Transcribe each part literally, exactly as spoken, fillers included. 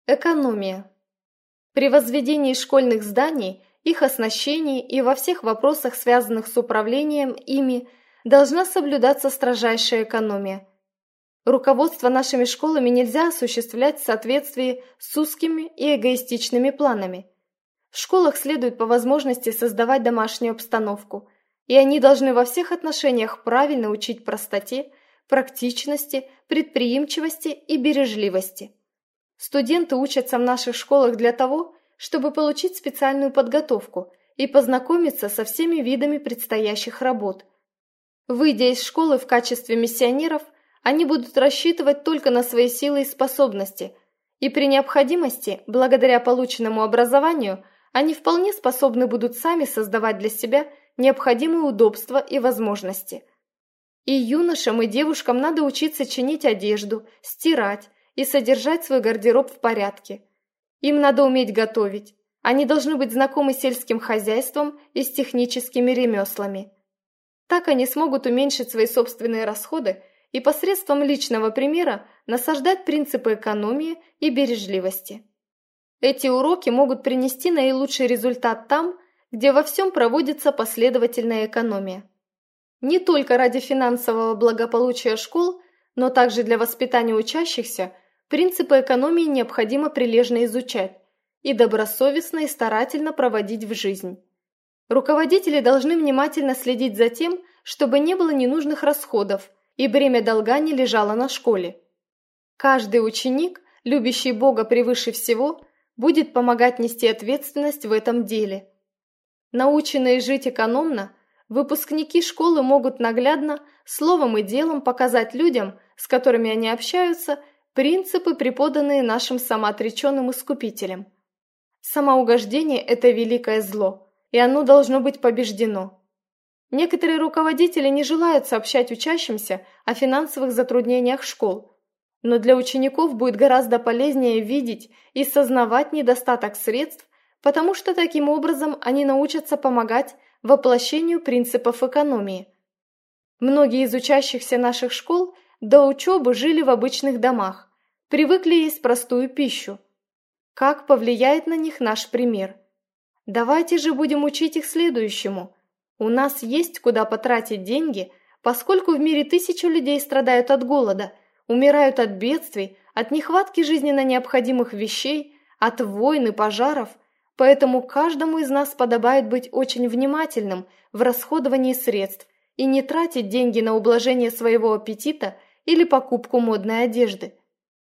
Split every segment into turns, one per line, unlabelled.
Экономия. При возведении школьных зданий, их оснащении и во всех вопросах, связанных с управлением ими, должна соблюдаться строжайшая экономия. Руководство нашими школами нельзя осуществлять в соответствии с узкими и эгоистичными планами. В школах следует по возможности создавать домашнюю обстановку, и они должны во всех отношениях правильно учить простоте, практичности, предприимчивости и бережливости. Студенты учатся в наших школах для того, чтобы получить специальную подготовку и познакомиться со всеми видами предстоящих работ. Выйдя из школы в качестве миссионеров, они будут рассчитывать только на свои силы и способности, и при необходимости, благодаря полученному образованию, они вполне способны будут сами создавать для себя необходимые удобства и возможности. И юношам, и девушкам надо учиться чинить одежду, стирать и содержать свой гардероб в порядке. Им надо уметь готовить. Они должны быть знакомы с сельским хозяйством и с техническими ремеслами. Так они смогут уменьшить свои собственные расходы и посредством личного примера насаждать принципы экономии и бережливости. Эти уроки могут принести наилучший результат там, где во всем проводится последовательная экономия. Не только ради финансового благополучия школ, но также для воспитания учащихся принципы экономии необходимо прилежно изучать и добросовестно и старательно проводить в жизнь. Руководители должны внимательно следить за тем, чтобы не было ненужных расходов и бремя долга не лежало на школе. Каждый ученик, любящий Бога превыше всего, будет помогать нести ответственность в этом деле. Наученные жить экономно, выпускники школы могут наглядно, словом и делом показать людям, с которыми они общаются, принципы, преподанные нашим самоотреченным Искупителем. Самоугождение – это великое зло, и оно должно быть побеждено. Некоторые руководители не желают сообщать учащимся о финансовых затруднениях школ, но для учеников будет гораздо полезнее видеть и сознавать недостаток средств, потому что таким образом они научатся помогать воплощению принципов экономии. Многие из учащихся наших школ до учебы жили в обычных домах, привыкли есть простую пищу. Как повлияет на них наш пример? Давайте же будем учить их следующему. У нас есть куда потратить деньги, поскольку в мире тысячи людей страдают от голода, умирают от бедствий, от нехватки жизненно необходимых вещей, от войн и пожаров, поэтому каждому из нас подобает быть очень внимательным в расходовании средств и не тратить деньги на ублажение своего аппетита или покупку модной одежды.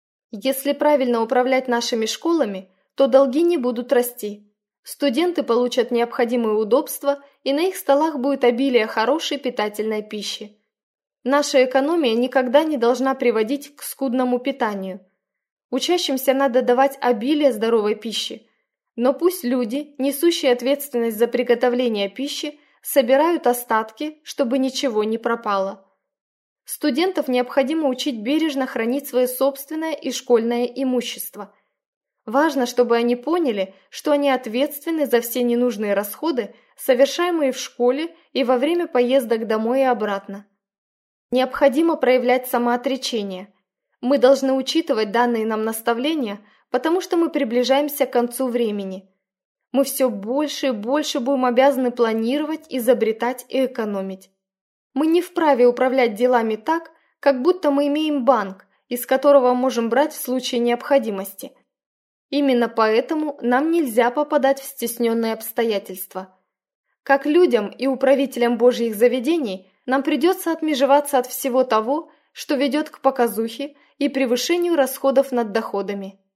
Если правильно управлять нашими школами, то долги не будут расти. Студенты получат необходимые удобства, и на их столах будет обилие хорошей питательной пищи. Наша экономия никогда не должна приводить к скудному питанию. Учащимся надо давать обилие здоровой пищи, но пусть люди, несущие ответственность за приготовление пищи, собирают остатки, чтобы ничего не пропало. Студентов необходимо учить бережно хранить свое собственное и школьное имущество. Важно, чтобы они поняли, что они ответственны за все ненужные расходы, совершаемые в школе и во время поездок домой и обратно. Необходимо проявлять самоотречение. Мы должны учитывать данные нам наставления, потому что мы приближаемся к концу времени. Мы все больше и больше будем обязаны планировать, изобретать и экономить. Мы не вправе управлять делами так, как будто мы имеем банк, из которого можем брать в случае необходимости. Именно поэтому нам нельзя попадать в стесненные обстоятельства. Как людям и управителям Божьих заведений нам придется отмежеваться от всего того, что ведет к показухе и превышению расходов над доходами.